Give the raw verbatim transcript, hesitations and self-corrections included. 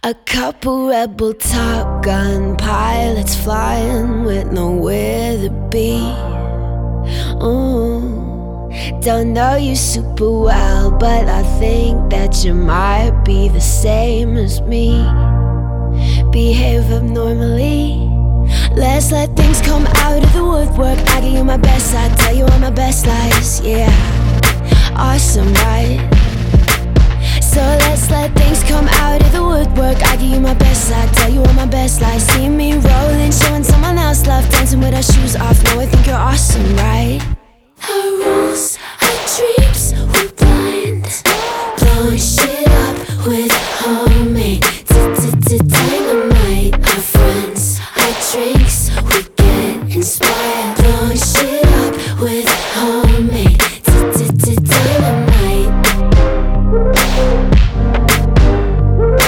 A couple rebel Top Gun pilots flying with nowhere to be. Ooh, don't know you super well, but I think that you might be the same as me. Behave abnormally. Let's let things come out of the woodwork. I give you my best, I tell you all my best lies. Yeah, awesome, right? So let's let things come out of